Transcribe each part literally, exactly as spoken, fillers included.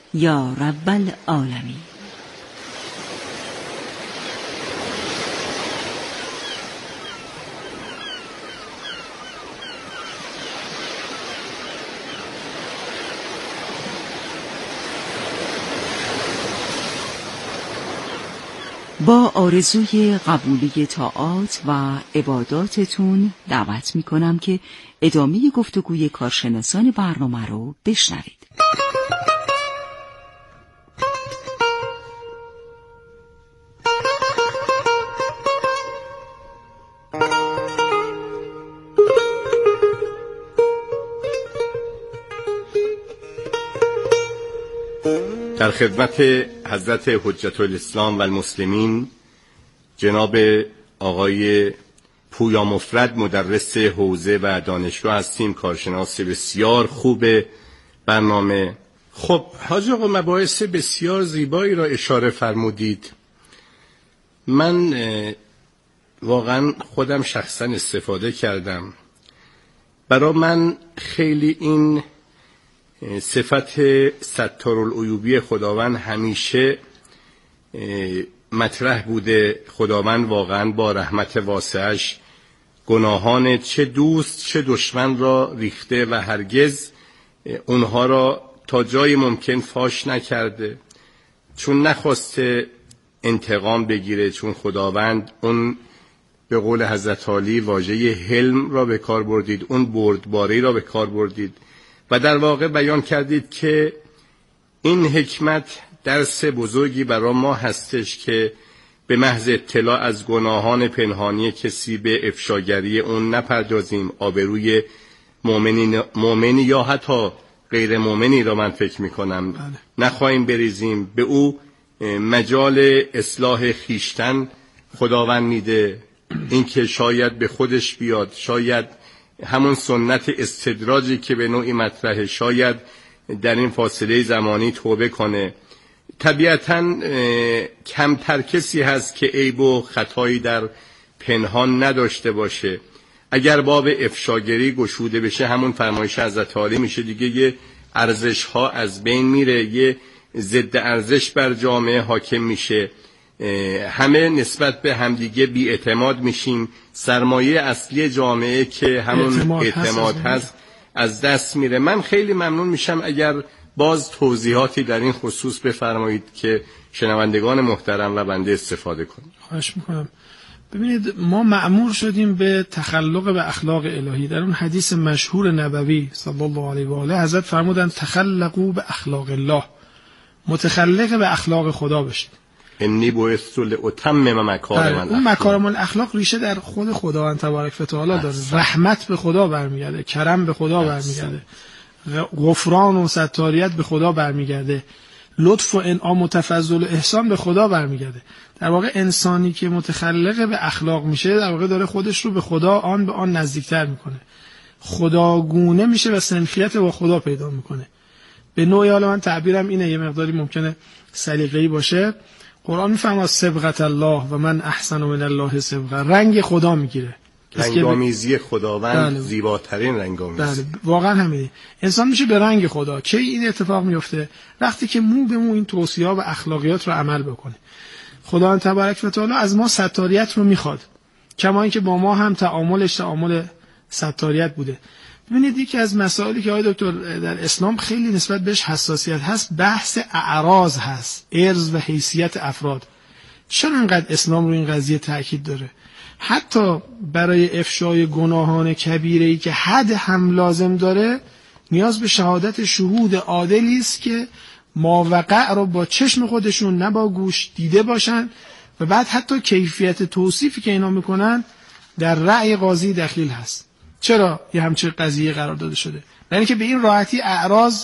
یا رب العالمین. با آرزوی قبولی طاعات و عباداتتون دعوت می کنم که ادامه گفتگوی کارشناسان برنامه رو بشنوید. در خدمت حضرت حجت الاسلام و المسلمین جناب آقای پویا مفرد مدرس حوزه و دانشگاه هستیم، کارشناس بسیار خوب برنامه. خب حاج آقا مباحث بسیار زیبایی را اشاره فرمودید. من واقعا خودم شخصا استفاده کردم. برای من خیلی این صفت ستارالعیوبی خداوند همیشه مطرح بوده. خداوند واقعا با رحمت واسعش گناهان چه دوست چه دشمن را ریخته و هرگز اونها را تا جای ممکن فاش نکرده، چون نخواسته انتقام بگیره، چون خداوند اون به قول حضرت علی واژه حلم را به کار بردید، اون بردباری را به کار بردید و در واقع بیان کردید که این حکمت درس بزرگی برای ما هستش که به محض اطلاع از گناهان پنهانی کسی به افشاگری اون نپردازیم، آبروی مؤمنی مؤمنی یا حتی غیر مؤمنی را من فکر میکنم نخواهیم بریزیم. به او مجال اصلاح خیشتن خداوند میده، این که شاید به خودش بیاد، شاید همون سنت استدراجی که به نوعی مطرحه شاید در این فاصله زمانی توبه کنه. طبیعتاً کمتر کسی هست که عیب و خطایی در پنهان نداشته باشه. اگر باب افشاگری گشوده بشه همون فرمایش حضرت علی میشه دیگه، یه ارزش ها از بین میره، یه ضد ارزش بر جامعه حاکم میشه، همه نسبت به همدیگه بی اعتماد میشیم، سرمایه اصلی جامعه که همون اعتماد, اعتماد هست, هست از دست میره. من خیلی ممنون میشم اگر باز توضیحاتی در این خصوص بفرمایید که شنوندگان محترم و بنده استفاده کنیم. خواهش میکنم. ببینید ما مأمور شدیم به تخلق به اخلاق الهی. در اون حدیث مشهور نبوی صلی الله علیه و آله حضرت فرمودند تخلقوا به اخلاق الله، متخلق به اخلاق خدا بشید. انی بعثت لاتمم مکارم الاخلاق. اون مکارم الاخلاق ریشه در خود خداوند تبارک و تعالی داره. رحمت به خدا برمیگرده، کرم به خدا برمیگرده، غفران و ستاریت به خدا برمیگرده، لطف و انعام و تفضل و احسان به خدا برمیگرده. در واقع انسانی که متخلق به اخلاق میشه در واقع داره خودش رو به خدا آن به آن نزدیکتر میکنه، خداگونه میشه و سنخیت با خدا پیدا میکنه. به نوعی حالا من تعبیرم اینه، یه مقداری ممکنه سلیقه‌ای باشه، قرآن میفهمه صبغت الله و من احسن من الله صبغه، رنگ خدا میگیره، رنگامیزی خداوند بله. زیباترین رنگامیزی. بله واقعا همینه. انسان میشه به رنگ خدا. کی این اتفاق میفته؟ وقتی که مو به مو این توصیه‌ها و اخلاقیات رو عمل بکنه. خداوند تبارک و تعالی از ما ستاریت رو میخواد، کما اینکه با ما هم تعاملش تعامل ستاریت بوده. ببینید یکی از مسائلی که آقای دکتر در اسلام خیلی نسبت بهش حساسیت هست بحث اعراض هست، ارز و حیثیت افراد. چرا انقدر اسلام رو این قضیه تاکید داره؟ حتی برای افشای گناهان کبیره‌ای که حد هم لازم داره نیاز به شهادت شهود عادلی است که ماوقع رو با چشم خودشون نه با گوش دیده باشن و بعد حتی کیفیت توصیفی که اینا میکنن در رأی قاضی دخیل هست. چرا یه همچین قضیه قرار داده شده؟ یعنی که به این راحتی اعراض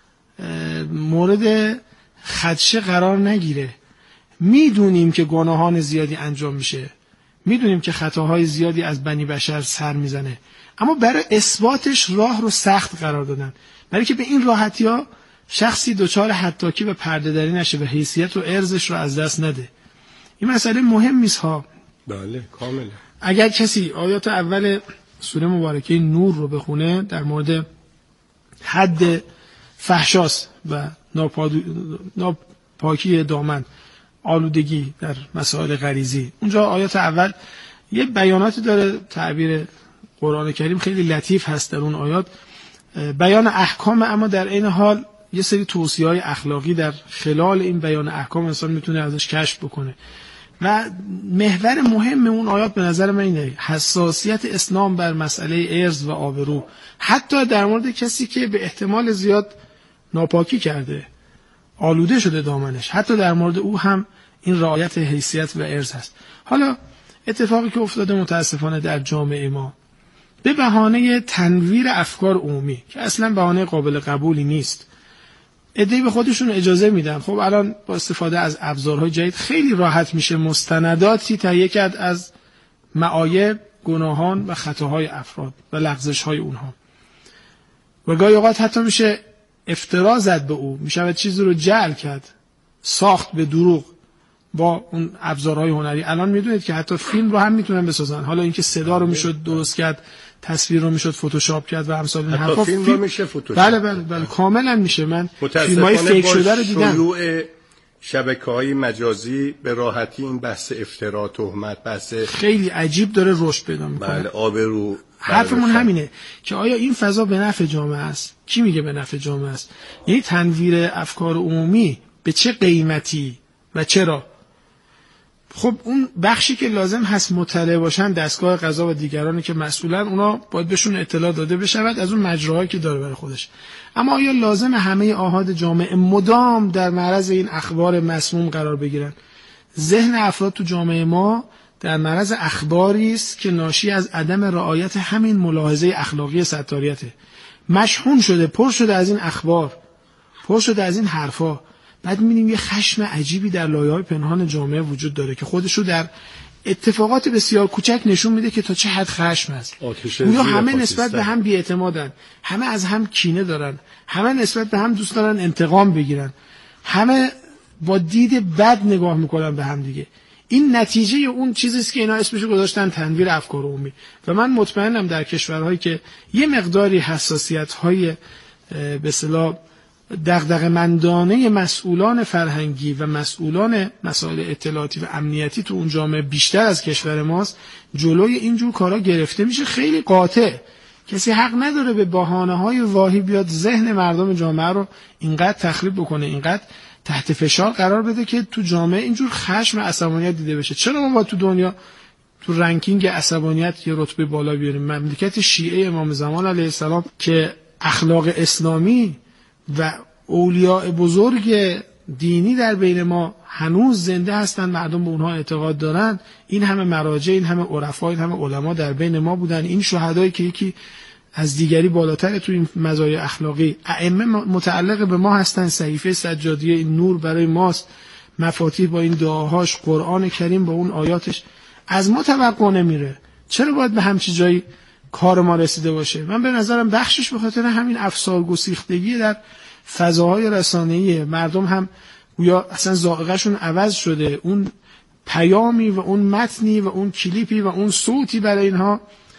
مورد خدشه قرار نگیره. میدونیم که گناهان زیادی انجام میشه، میدونیم که خطاهای زیادی از بنی بشر سر میزنه، اما برای اثباتش راه رو سخت قرار دادن، برای که به این راحتی ها شخصی دچار حتاکی و پرده دری نشه و حیثیت و ارزش رو از دست نده. این مسئله مهم نیست ها. بله کاملا. اگر کسی آیات اول سوره مبارکه نور رو بخونه در مورد حد فحشاست و ناپادو... ناپاکی دامن، آلودگی در مسائل غریزی. اونجا آیات اول یه بیاناتی داره، تعبیر قرآن کریم خیلی لطیف هست در اون آیات، بیان احکام، اما در این حال یه سری توصیه‌های اخلاقی در خلال این بیان احکام انسان میتونه ازش کشف بکنه. و محور مهم اون آیات به نظر من اینه، حساسیت اسلام بر مسئله ارث و آبرو، حتی در مورد کسی که به احتمال زیاد ناپاکی کرده، آلوده شده دامنش، حتی در مورد او هم این رعایت حیثیت و ارث هست. حالا اتفاقی که افتاده متاسفانه در جامعه ما به بهانه تنویر افکار عمومی که اصلا بهانه قابل قبولی نیست، عده‌ای به خودشون اجازه میدن. خب الان با استفاده از ابزارهای جدید خیلی راحت میشه مستنداتی تهیه کرد از معایب، گناهان و خطاهای افراد و لغزش‌های اونها، و گاهی اوقات حتی میشه افترا زد به او، میشه چیزی رو جعل کرد، ساخت به دروغ با اون ابزارهای هنری. الان میدونید که حتی فیلم رو هم میتونن بسازن، حالا اینکه صدا رو میشد درست کرد، تصویر رو میشد فتوشاپ کرد و امثال این حرفا، فیلم رو میشه فتوشاپ. بله بله بله کاملا میشه. من فیلمای فیک شده رو دیدم. شیوع شبکه‌های مجازی به راحتی این بحث افترا، تهمت، بحث خیلی عجیب داره رشد پیدا میکنه. بله آبرو. حرفمون همینه که آیا این فضا به نفع جامعه است؟ کی میگه به نفع جامعه است؟ یعنی تنویر افکار عمومی به چه قیمتی و چرا؟ خب اون بخشی که لازم هست مطلع باشن، دستگاه قضا و دیگرانی که مسئولن، اونا باید بهشون اطلاع داده بشود از اون مجراهایی که داره برای خودش. اما آیا لازم همه آحاد جامعه مدام در معرض این اخبار مسموم قرار بگیرن؟ ذهن افراد تو جامعه ما در معرض اخباری است که ناشی از عدم رعایت همین ملاحظه اخلاقی ستاریته. مشحون شده، پر شده از این اخبار، پر شده از این حرفا. بعد می‌بینیم یه خشم عجیبی در لایه‌های پنهان جامعه وجود داره که خودش رو در اتفاقات بسیار کوچک نشون میده که تا چه حد خشم است. اونا همه نسبت به هم بی‌اعتمادن، همه از هم کینه دارن، همه نسبت به هم دوست دارن انتقام بگیرن، همه با دید بد نگاه میکنن به هم دیگه. این نتیجه اون چیزی است که اینا اسمشو گذاشتن تنویر افکار عمومی. و من مطمئنم در کشورهایی که یه مقداری حساسیت‌های به اصطلاح دغدغه‌مندانه مسئولان فرهنگی و مسئولان مسائل اطلاعاتی و امنیتی تو اون جامعه بیشتر از کشور ماست، جلوی اینجور کارا گرفته میشه خیلی قاطع. کسی حق نداره به بهانه‌های واهی بیاد ذهن مردم جامعه رو اینقدر تخریب بکنه، اینقدر تحت فشار قرار بده که تو جامعه اینجور خشم و عصبانیت دیده بشه. چرا ما با تو دنیا تو رنکینگ عصبانیت یه رتبه بالا بیاریم؟ مملکت شیعه امام زمان علیه السلام که اخلاق اسلامی و اولیاء بزرگ دینی در بین ما هنوز زنده هستن، مردم به اونها اعتقاد دارن، این همه مراجع، این همه عرفا، این همه علما در بین ما بودن، این شهدایی که یکی از دیگری بالاتر تو این مزایای اخلاقی، ائمه متعلق به ما هستن، صحیفه سجادیه این نور برای ماست، مفاتیح با این دعاهاش، قرآن کریم با اون آیاتش، از ما توقع نمیره. چرا باید به همچی جایی کار ما رسیده باشه؟ من به نظرم بخشش به خاطر همین افسار گسیختگی در فضاهای رسانه‌ای. مردم هم گویا اصلا ذائقه‌شون عوض شده، اون پیامی و اون متنی و اون کلیپی و اون صوتی برای اینها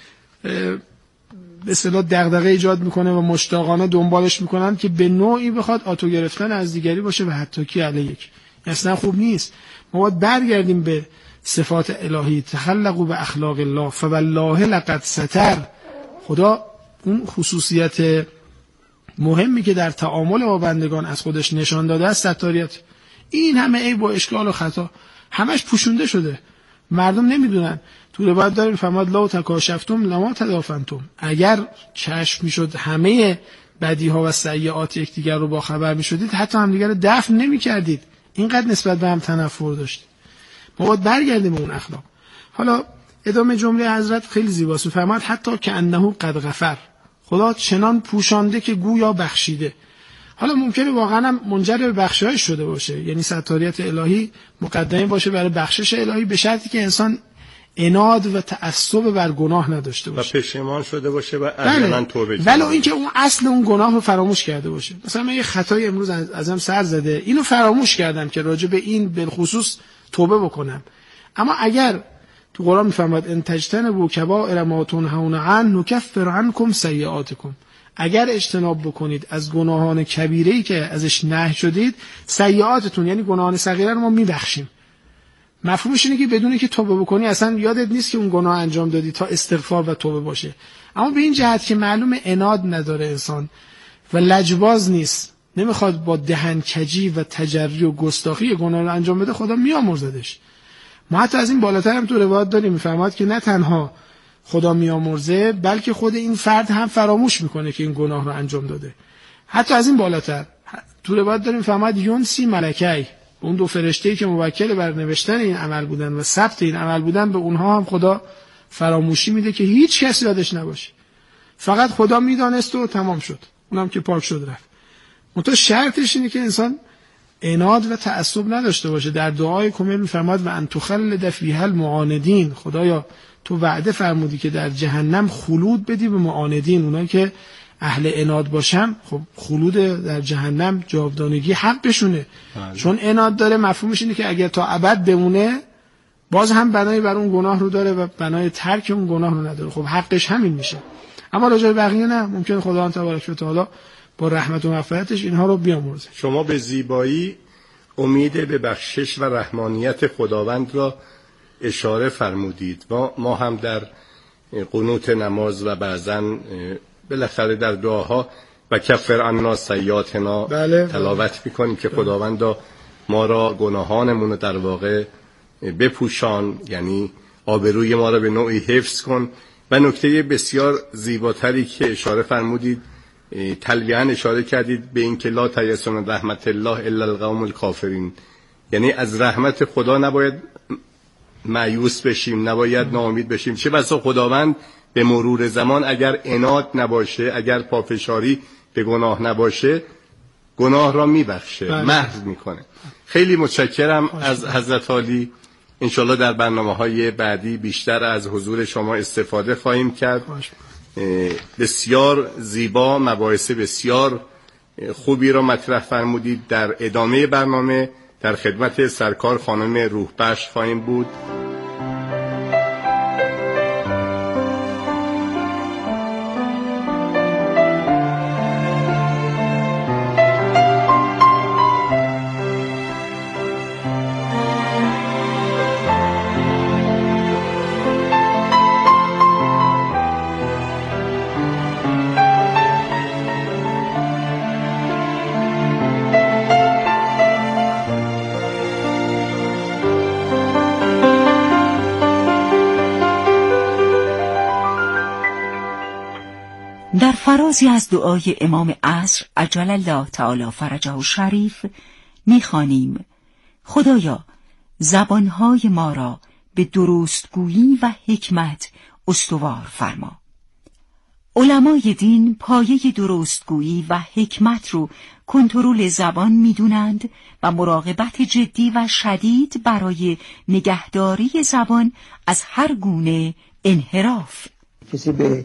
به اصطلاح دغدغه ایجاد میکنه و مشتاقانه دنبالش میکنن که به نوعی بخواد آتو گرفتن از دیگری باشه و حتی کی علیک. اصلا خوب نیست. ما باید برگردیم به صفات الهی، تخلقوا به اخلاق الله فوالله لقد ستر. خدا اون خصوصیت مهمی که در تعامل با بندگان از خودش نشان داده است ستاریت. این همه عیب و اشکال و خطا همش پوشونده شده، مردم نمیدونن. تو روایت داریم فرمود لا تکاشفتم لما تدافنتم. اگر کشف میشد همه بدیها و سیئات یکدیگر رو با خبر میشدید، حتی همدیگر رو دفن نمیکردید. اینقدر نسبت به هم تنفر داشتید. ما باید برگردیم به اون اخلاق. حالا ادامه جمله حضرت خیلی زیباست، فرمود حتی که انه قد غفر. خدا چنان پوشانده که گویا بخشیده. حالا ممکنه واقعا هم منجر به بخشایش شده باشه، یعنی ستاریت الهی مقدمه باشه برای بخشش الهی، به شرطی که انسان عناد و تعصب بر گناه نداشته باشه و پشیمان شده باشه و عمیقاً توبه کنه. ولی اینکه اون اصل اون گناه رو فراموش کرده باشه. مثلا من یه خطای امروز ازم سر زده، اینو فراموش کردم که راجع به این بالخصوص توبه بکنم. اما اگر تو قرآن میفرماد ان تجتنبوا کبائر ما تنهون عنه نکفر عنکم سیئاتکم، اگر اجتناب بکنید از گناهان کبیره‌ای که ازش نهی شدید، سیئاتتون یعنی گناهان صغیره رو ما میبخشیم. مفهومش اینه که بدون که توبه بکنی اصلا یادت نیست که اون گناه انجام دادی تا استغفار و توبه باشه. اما به این جهت که معلوم عناد نداره انسان و لجباز نیست، نمیخواد با دهنکجی و تجری و گستاخی گناه رو انجام بده، خدا میامرزدش. ما حتی از این بالاتر هم تو روایت داریم میفرماد که نه تنها خدا میامرزه بلکه خود این فرد هم فراموش میکنه که این گناه رو انجام داده. حتی از این بالاتر تو روایت داریم میفرماد یونسی ملکی، اون دو فرشته‌ای که موکل بر نوشتن این عمل بودن و ثبت این عمل بودن، به اونها هم خدا فراموشی میده که هیچ کسی یادش نباشه. فقط خدا میدانست و تمام شد، اونم که پاک شد رفت. منتها شرطش اینه که انسان عناد و تعصب نداشته باشه. در دعای کمیل میفرماد و ان تخلد فیها المعاندین، خدایا تو وعده فرمودی که در جهنم خلود بدی به معاندین، اونایی که اهل عناد باشن. خب خلود در جهنم جاودانگی حقشونه، چون عناد داره. مفهومش اینه که اگر تا ابد بمونه باز هم بنای بر اون گناه رو داره و بنای ترک اون گناه رو نداره. خب حقش همین میشه. اما راجع به بقیه نه، ممکن خداوند تبارک و تعالی با رحمت و مغفرتش اینها رو بیامرزه. شما به زیبایی امید به بخشش و رحمانیت خداوند را اشاره فرمودید و ما هم در قنوت نماز و بعضن بالاخره در دعاها و کفر عنا سیئاتنا بله. تلاوت میکنیم که خداوندا ما را گناهانمون رو در واقع بپوشان، یعنی آبروی ما را به نوعی حفظ کن. و نکته بسیار زیباتری که اشاره فرمودید، تلویحاً اشاره کردید به این که لا تیأسوا رحمت الله الا القوم الکافرین، یعنی از رحمت خدا نباید مایوس بشیم، نباید ناامید بشیم. چه بسا خداوند به مرور زمان اگر عناد نباشه، اگر پافشاری به گناه نباشه، گناه را میبخشه، محو میکنه. خیلی متشکرم از حضرت عالی. انشالله در برنامه‌های بعدی بیشتر از حضور شما استفاده خواهیم کرد. بسیار زیبا، مباحث بسیار خوبی را مطرح فرمودید. در ادامه برنامه در خدمت سرکار خانم روحبخش خواهیم بود. در فرازی از دعای امام عصر عجل الله تعالی فرجه شریف می‌خوانیم: خدایا زبانهای ما را به درستگویی و حکمت استوار فرما. علمای دین پایه درستگویی و حکمت رو کنترل زبان می‌دونند و مراقبت جدی و شدید برای نگهداری زبان از هر گونه انحراف. کسی به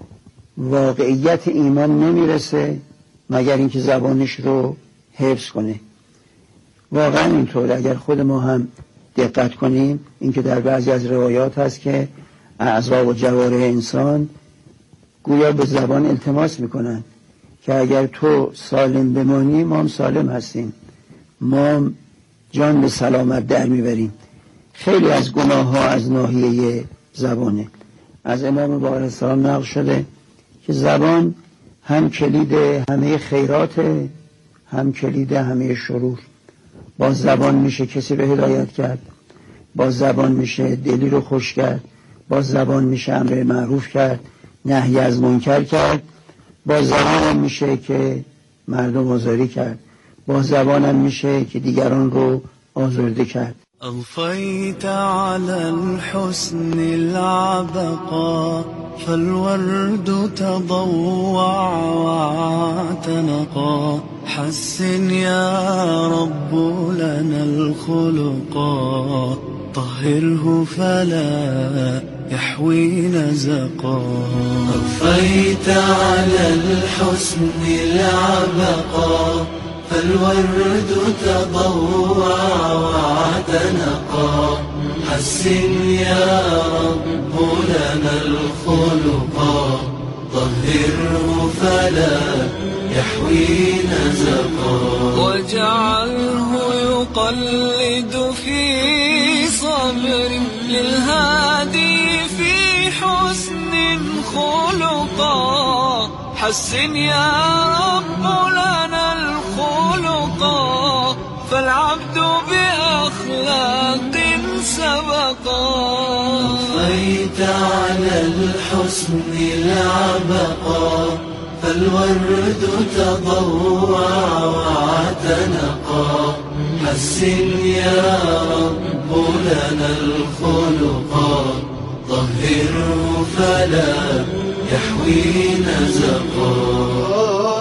واقعیت ایمان نمیرسه مگر اینکه زبانش رو حفظ کنه. واقعا اینطور. اگر خود ما هم دقت کنیم، اینکه در بعضی از روایات هست که اعضا و جوارح انسان گویا به زبان التماس میکنن که اگر تو سالم بمانی ما هم سالم هستیم، ما هم جان به سلامت در میبریم. خیلی از گناه ها از ناحیه زبانه. از امام باقر السلام نقل شده که زبان هم کلید همه خیرات، هم کلید همه شرور. با زبان میشه کسی رو هدایت کرد، با زبان میشه دلی رو خوش کرد، با زبان میشه امر معروف کرد، نهی از منکر کرد، با زبان هم میشه که مردم آزاری کرد، با زبان هم میشه که دیگران رو آزرده کرد. أضفيت على الحسن العبقى فالورد تضوع واعتنقا حسن يا رب لنا الخلقا طهره فلا يحوي نزقا أضفيت على الحسن العبقى فالورد تضوع واعتنقا حسن يا رب لنا الخلقا طهره فلا يحوي نزقا واجعله يقلد في صبر للهادي في حسن خلقا حسن يا رب لنا الخلقا فالعبد بأخلاق سبقا أضفيت على الحسن العبقا فالورد تضوع واعتنقا حسن يا رب لنا الخلقا طهره فلا يحوي نزقا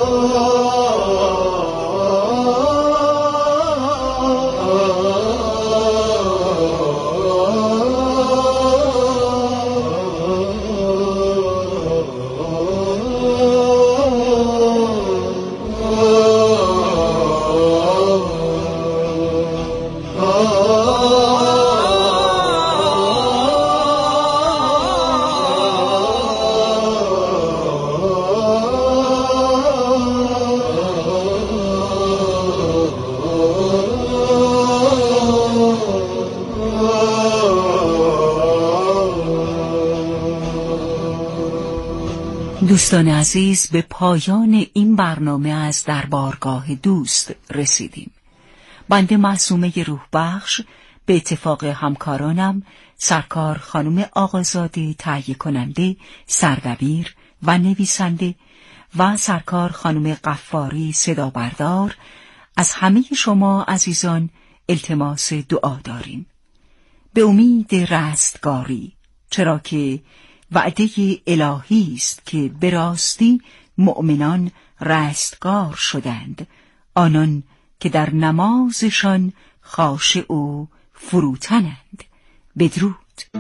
دوستان عزیز، به پایان این برنامه از دربارگاه دوست رسیدیم. بنده معصومه روح بخش به اتفاق همکارانم سرکار خانم آقازاده تهیه کننده، سردبیر و نویسنده و سرکار خانم غفاری صدا بردار از همه شما عزیزان التماس دعا داریم به امید رستگاری، چرا که وعده الهی است که به راستی مؤمنان رستگار شدند، آنان که در نمازشان خاشع و فروتنند. بدرود.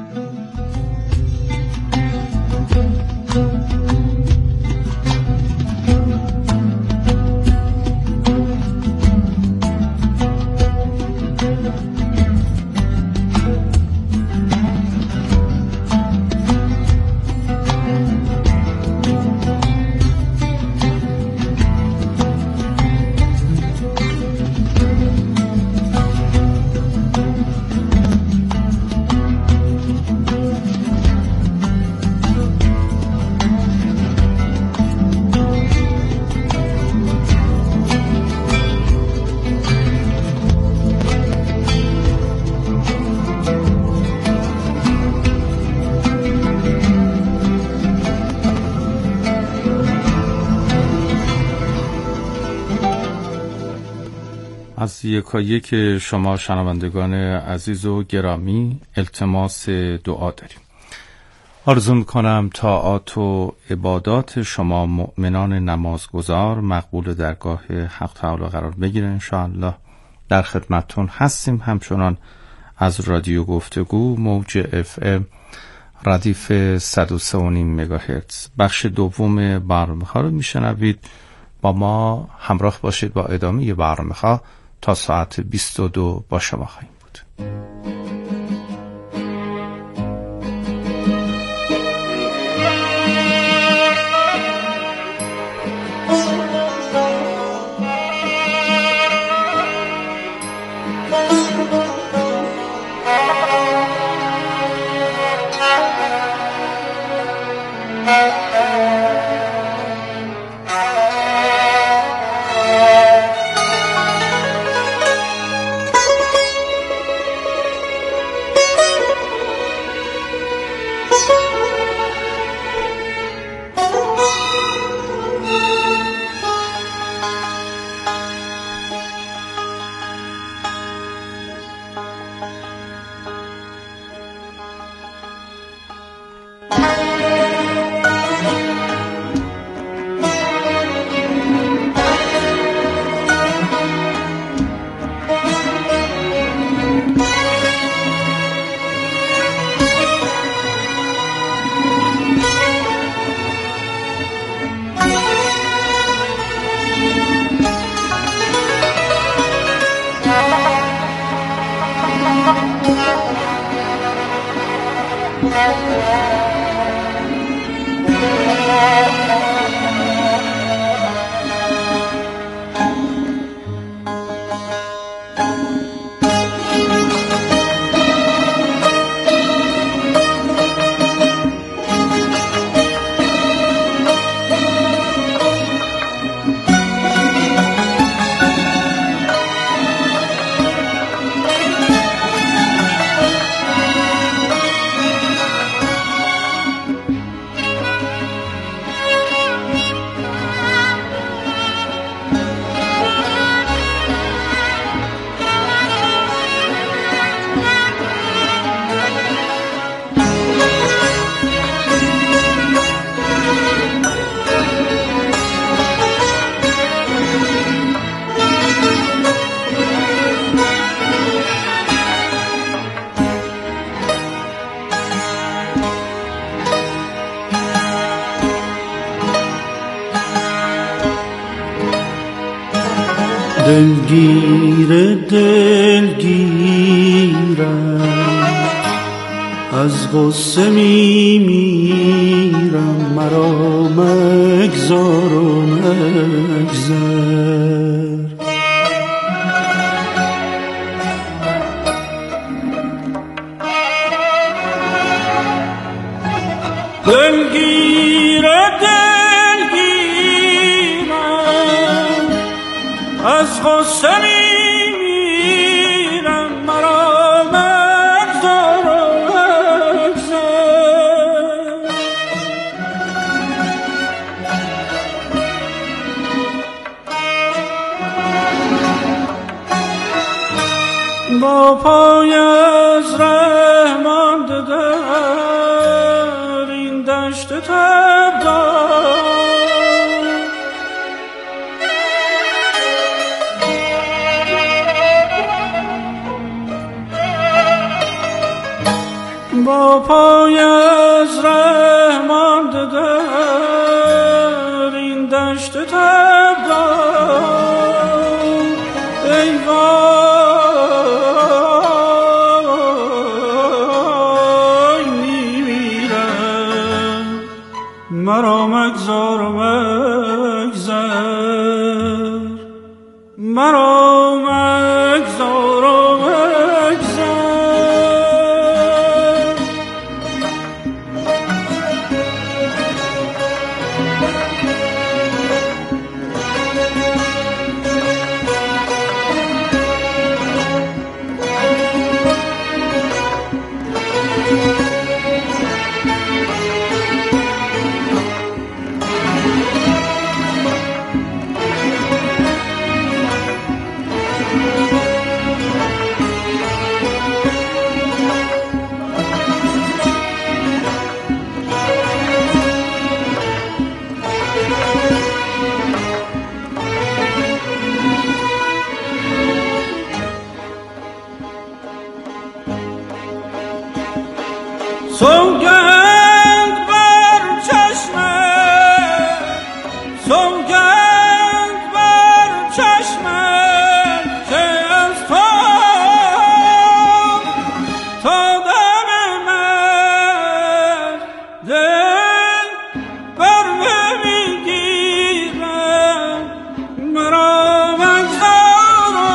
از یکایک شما شنوندگان عزیز و گرامی التماس دعا داریم. آرزو میکنم طاعات و عبادات شما مؤمنان نمازگزار مقبول درگاه حق تعالی قرار بگیره انشاءالله. در خدمتتون هستیم همچنان از رادیو گفتگو موج اف ام ردیف صد و سه و نیم مگاهرتز. بخش دوم برنامه‌ها رو میشنوید. با ما همراه باشید با ادامه برنامه‌ها تا ساعت بیست و دو با شما خواهیم بود. Thank you. دلگیر دلگیرم از غصه می میرم مرا مگذار و مگذر دلگیر دلگیرم از غصه می میرم مرا مگذار و مگذر با پای از ره مانده در این دشت تبدار با پای از ره مانده در این دشت تبدار ای وای میمیرم مرا مگذار و مگذر مرا مگذار و سوگند بر چشمت سوگند بر چشمت که از تو تا دم من دل بر نمیگیرم مرا مگذار و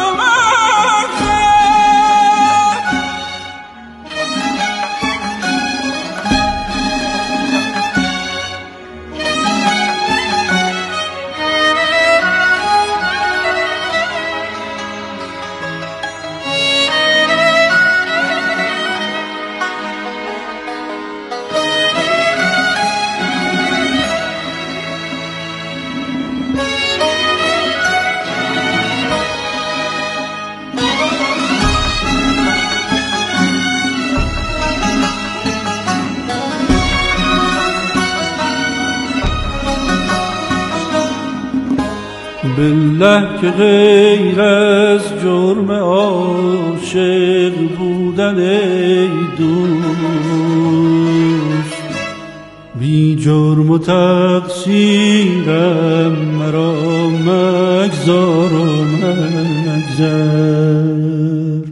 بالله که غیر از جرم عاشق بودن ای دوست بی جرم و تقصیرم مرا مگذار و مگذر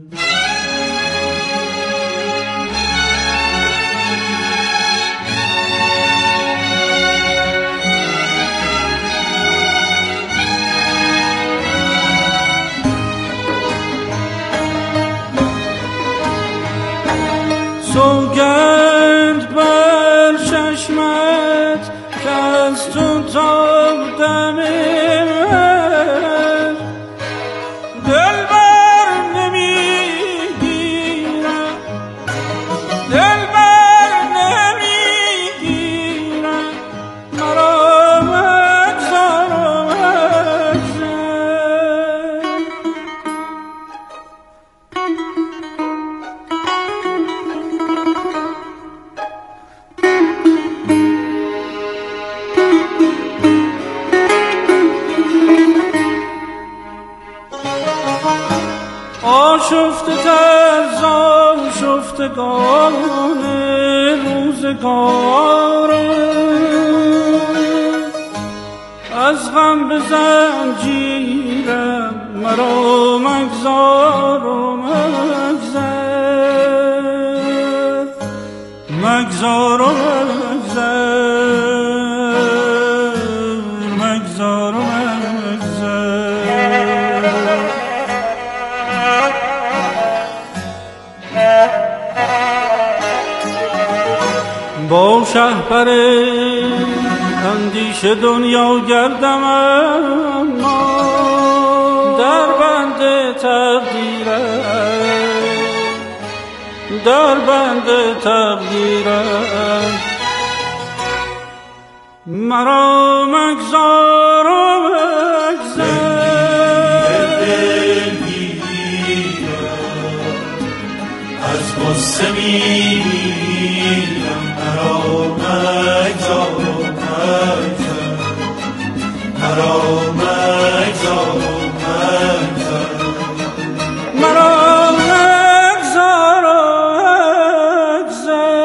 سوگند بر چشمت که از تو تا دم من دل بر نمیگیرم دل بر نمیگیرم مرا مگذار و آشفته تر زآشفتگان روزگارم از غم به زنجیرم مرا مگذار و مگذر مگذار و مگذر مگذار و مگذر با شهپر اندیشه دنیا گردم اما در بند تقدیرم در بند تقدیرم مرا مگذار و مگذر از غصه میمیرم مرا مگذار و مگذر مرا مگذار و مگذر مرا مگذار و مگذر.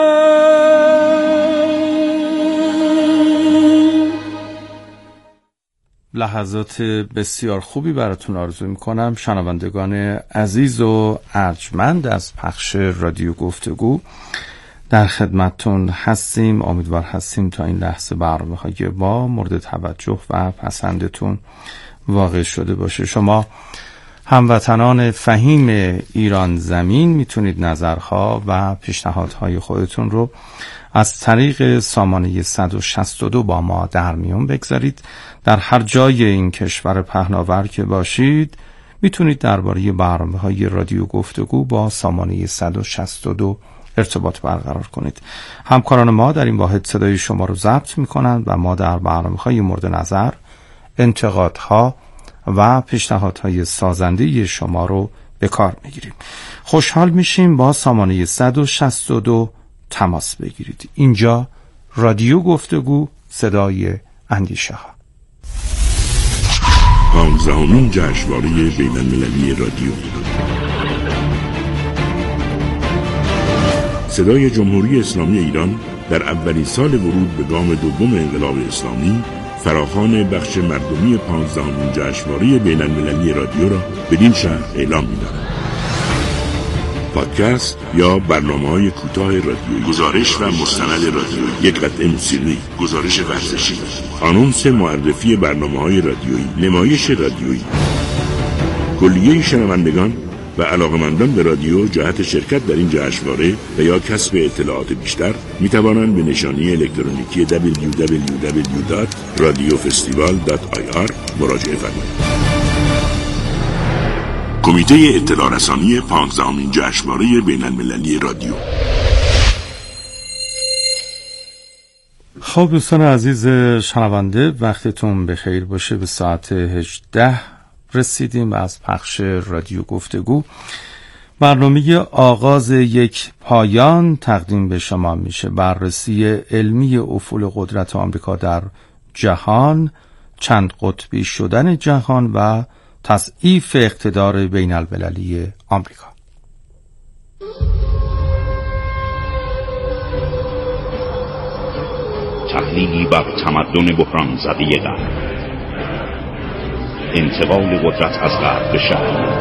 لحظات بسیار خوبی براتون آرزو میکنم شنوندگان عزیز و ارجمند از پخش رادیو گفتگو. در خدمتتون هستیم، امیدوار هستیم تا این لحظه برنامه‌های با مورد توجه و پسندتون واقع شده باشه. شما هموطنان فهیم ایران زمین میتونید نظرها و پیشنهادهای خودتون رو از طریق سامانه صد و شصت و دو با ما در میون بگذارید. در هر جای این کشور پهناور که باشید میتونید درباره برنامه‌های رادیو گفتگو با سامانه صد و شصت و دو ارتباط برقرار کنید. همکاران ما در این واحد صدای شما رو ضبط میکنند و ما در برنامه‌های مورد نظر انتقادها و پیشنهادهای سازنده شما رو به کار میگیریم. خوشحال میشیم با سامانه صد و شصت و دو تماس بگیرید. اینجا رادیو گفتگو، صدای اندیشه ها. پانزدهمین جشنواره بین المللی رادیو، صدای جمهوری اسلامی ایران در اولین سال ورود به گام دوم انقلاب اسلامی فراخوان بخش مردمی پانزدهمین جشنواره بین المللی رادیو را بدین شهر اعلام می‌دارد. پادکست یا برنامه‌های کوتاه رادیویی، گزارش و مستند رادیویی، یک قطعه موسیقی، گزارش ورزشی، آنونس معرفی برنامه‌های رادیویی، نمایش رادیویی. کلیه شنوندگان و علاقمندان به رادیو جهت شرکت در این جشنواره و یا کسب اطلاعات بیشتر می توانند به نشانی الکترونیکی دبلیو دبلیو دبلیو دات رادیو فستیوال دات آی آر مراجعه فرمایید. کمیته اطلاع رسانی پانزدهمین جشنواره بین المللی رادیو. خب دوستان عزیز شنونده، وقتتون بخیر باشه. به ساعت هجده رسیدیم از پخش رادیو گفتگو. برنامه آغاز یک پایان تقدیم به شما میشه. بررسی علمی افول قدرت آمریکا در جهان، چند قطبی شدن جهان و تضعیف اقتدار بین المللی آمریکا. تحلیلی بر تمدن بحران زده غرب، انتقال قدرت از غرب به شرق.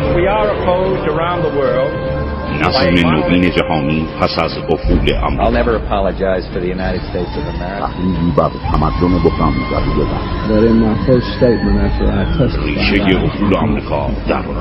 نظم نوین جهانی پس از افول آمریکا. تحلیلی بر تمدن بحران زده غرب، ریشه افول آمریکا در